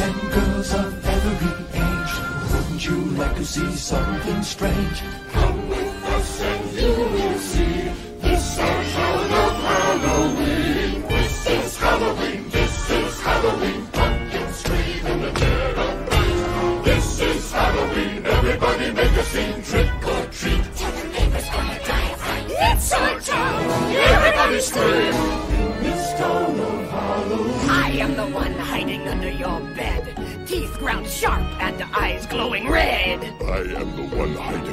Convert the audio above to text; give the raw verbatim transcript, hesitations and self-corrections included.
and girls of every age, wouldn't you like to see something strange? Come with us and you will see. This our town of Halloween. This is Halloween, this is Halloween. Pumpkins scream in the dead of night. This is Halloween, everybody make a scene. Trick or treat, tell your neighbors gonna die of fright. It's our town, everybody scream. In this town of Halloween, I am the one hiding under your bed, teeth ground sharp and eyes glowing red. I am the one hiding